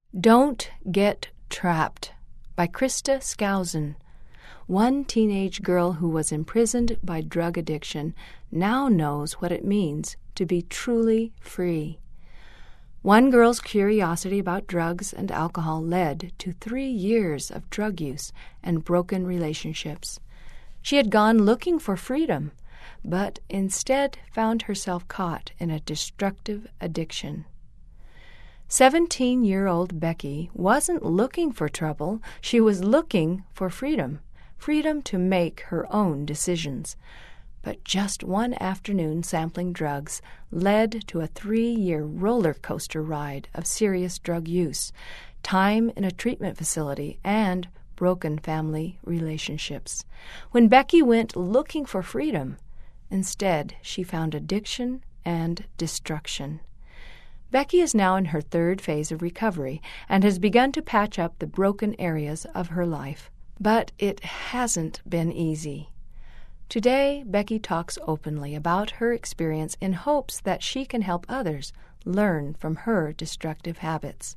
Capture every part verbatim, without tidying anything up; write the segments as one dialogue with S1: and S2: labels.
S1: Don't Get Trapped by Krista Skousen. One teenage girl who was imprisoned by drug addiction now knows what it means to be truly free. One girl's curiosity about drugs and alcohol led to three years of drug use and broken relationships. She had gone looking for freedom, but instead found herself caught in a destructive addiction. Seventeen-year-old Becky wasn't looking for trouble. She was looking for freedom, freedom to make her own decisions. But just one afternoon sampling drugs led to a three-year roller coaster ride of serious drug use, time in a treatment facility, and broken family relationships. When Becky went looking for freedom, instead she found addiction and destruction. Becky is now in her third phase of recovery and has begun to patch up the broken areas of her life. But it hasn't been easy. Today, Becky talks openly about her experience in hopes that she can help others learn from her destructive habits.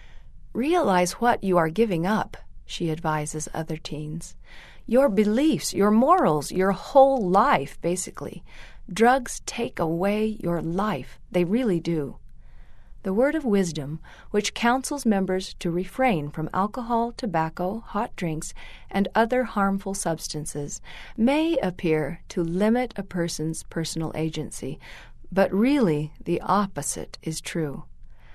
S1: Realize what you are giving up, she advises other teens. Your beliefs, your morals, your whole life, basically. Drugs take away your life. They really do. The word of wisdom, which counsels members to refrain from alcohol, tobacco, hot drinks, and other harmful substances, may appear to limit a person's personal agency, but really the opposite is true.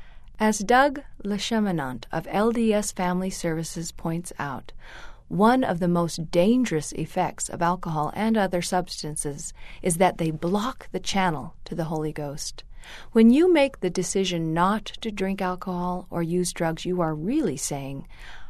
S1: As Doug Lecheminant of L D S Family Services points out, one of the most dangerous effects of alcohol and other substances is that they block the channel to the Holy Ghost. When you make the decision not to drink alcohol or use drugs, you are really saying,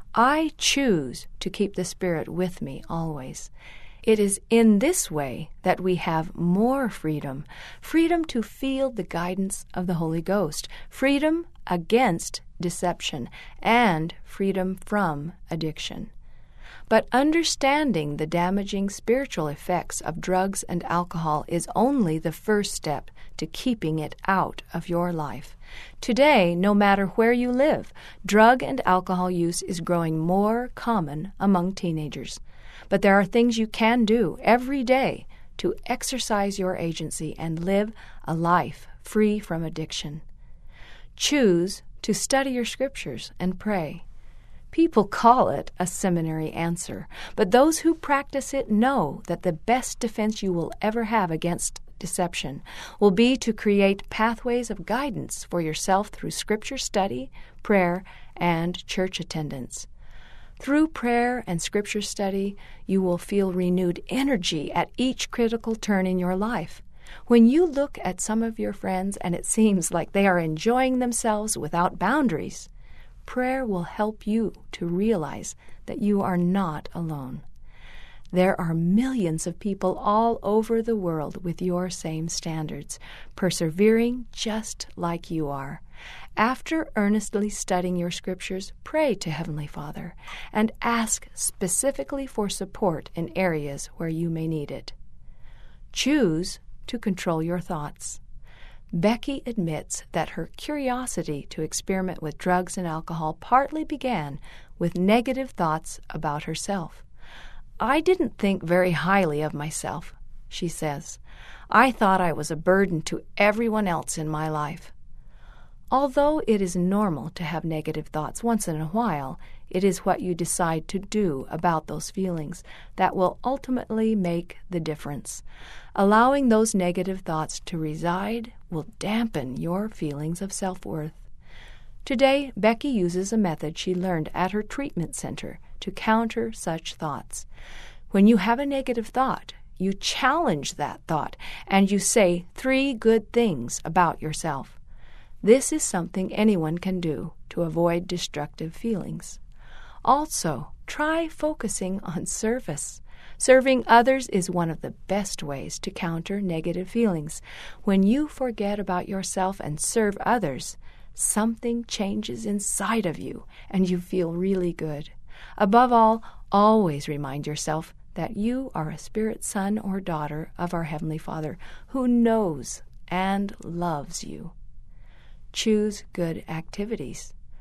S1: I choose to keep the Spirit with me always. It is in this way that we have more freedom, freedom to feel the guidance of the Holy Ghost, freedom against deception, and freedom from addiction. But understanding the damaging spiritual effects of drugs and alcohol is only the first step to keeping it out of your life. Today, no matter where you live, drug and alcohol use is growing more common among teenagers. But there are things you can do every day to exercise your agency and live a life free from addiction. Choose to study your scriptures and pray. People call it a seminary answer, but those who practice it know that the best defense you will ever have against deception will be to create pathways of guidance for yourself through scripture study, prayer, and church attendance. Through prayer and scripture study, you will feel renewed energy at each critical turn in your life. When you look at some of your friends and it seems like they are enjoying themselves without boundaries, prayer will help you to realize that you are not alone. There are millions of people all over the world with your same standards, persevering just like you are. After earnestly studying your scriptures, pray to Heavenly Father and ask specifically for support in areas where you may need it. Choose to control your thoughts. Becky admits that her curiosity to experiment with drugs and alcohol partly began with negative thoughts about herself. I didn't think very highly of myself, she says. I thought I was a burden to everyone else in my life. Although it is normal to have negative thoughts once in a while, it is what you decide to do about those feelings that will ultimately make the difference. Allowing those negative thoughts to reside will dampen your feelings of self-worth. Today, Becky uses a method she learned at her treatment center to counter such thoughts. When you have a negative thought, you challenge that thought and you say three good things about yourself. This is something anyone can do to avoid destructive feelings. Also, try focusing on service. Serving others is one of the best ways to counter negative feelings. When you forget about yourself and serve others, something changes inside of you and you feel really good. Above all, always remind yourself that you are a spirit son or daughter of our Heavenly Father who knows and loves you. Choose good activities.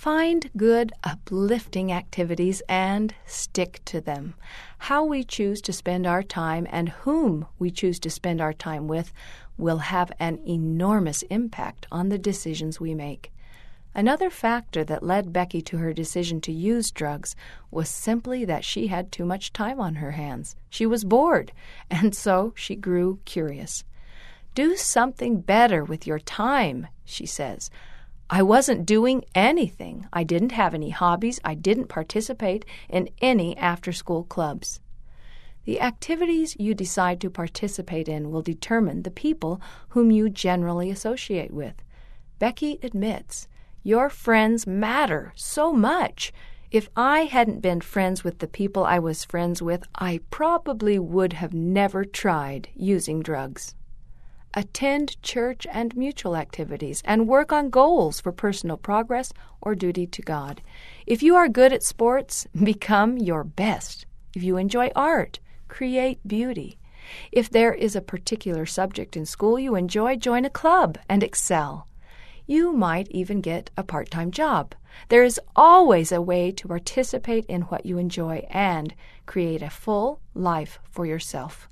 S1: Find good, uplifting activities and stick to them. How we choose to spend our time and whom we choose to spend our time with will have an enormous impact on the decisions we make. Another factor that led Becky to her decision to use drugs was simply that she had too much time on her hands. She was bored, and so she grew curious. "Do something better with your time," she says. "I wasn't doing anything. I didn't have any hobbies. I didn't participate in any after-school clubs." The activities you decide to participate in will determine the people whom you generally associate with. Becky admits, "Your friends matter so much. If I hadn't been friends with the people I was friends with, I probably would have never tried using drugs." Attend church and mutual activities and work on goals for personal progress or duty to God. If you are good at sports, become your best. If you enjoy art, create beauty. If there is a particular subject in school you enjoy, join a club and excel. You might even get a part-time job. There is always a way to participate in what you enjoy and create a full life for yourself.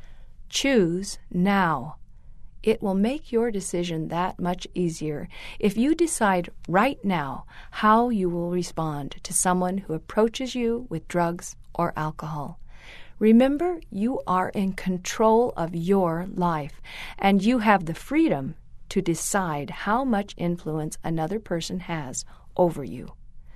S1: Choose now. It will make your decision that much easier if you decide right now how you will respond to someone who approaches you with drugs or alcohol. Remember, you are in control of your life, and you have the freedom to decide how much influence another person has over you.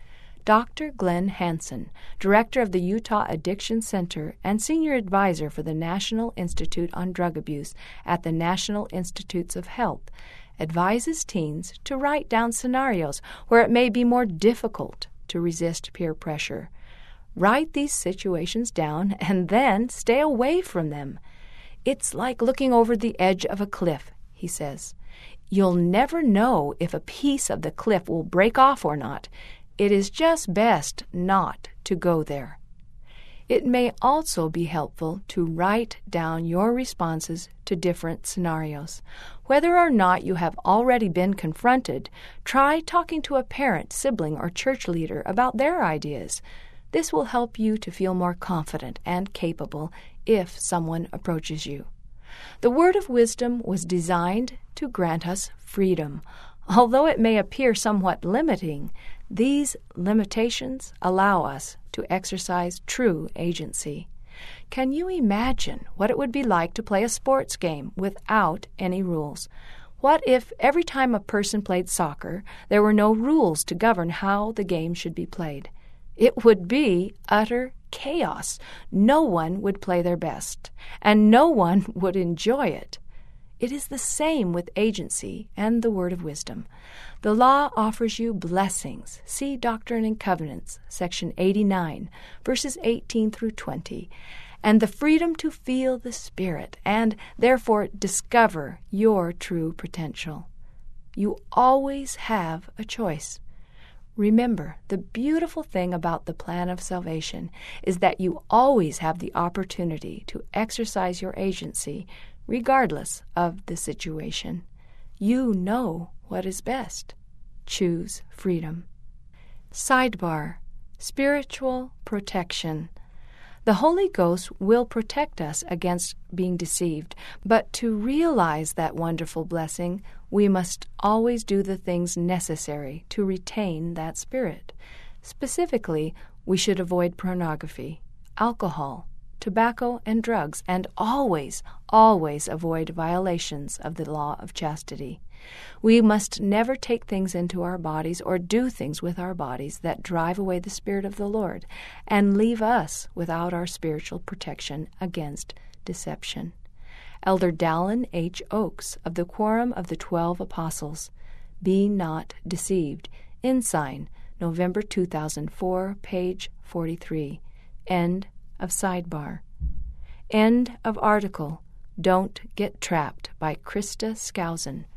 S1: Doctor Glenn Hansen, director of the Utah Addiction Center and senior advisor for the National Institute on Drug Abuse at the National Institutes of Health, advises teens to write down scenarios where it may be more difficult to resist peer pressure. Write these situations down and then stay away from them. It's like looking over the edge of a cliff, he says. You'll never know if a piece of the cliff will break off or not. It is just best not to go there. It may also be helpful to write down your responses to different scenarios. Whether or not you have already been confronted, try talking to a parent, sibling, or church leader about their ideas. This will help you to feel more confident and capable if someone approaches you. The word of wisdom was designed to grant us freedom. Although it may appear somewhat limiting, these limitations allow us to exercise true agency. Can you imagine what it would be like to play a sports game without any rules? What if every time a person played soccer, there were no rules to govern how the game should be played? It would be utter chaos. No one would play their best, and no one would enjoy it. It is the same with agency and the word of wisdom. The law offers you blessings. See Doctrine and Covenants, section eighty-nine, verses eighteen through twenty, and the freedom to feel the Spirit and therefore discover your true potential. You always have a choice. Remember, the beautiful thing about the plan of salvation is that you always have the opportunity to exercise your agency regardless of the situation. You know what is best. Choose freedom. Sidebar: Spiritual protection. The Holy Ghost will protect us against being deceived, but to realize that wonderful blessing, we must always do the things necessary to retain that spirit. Specifically, we should avoid pornography, alcohol, tobacco, and drugs, and always, always avoid violations of the law of chastity. We must never take things into our bodies or do things with our bodies that drive away the Spirit of the Lord and leave us without our spiritual protection against deception. Elder Dallin H. Oakes of the Quorum of the Twelve Apostles, Be Not Deceived, Ensign, November two thousand four, page forty-three. End of sidebar. End of article. Don't Get Trapped by Krista Skousen.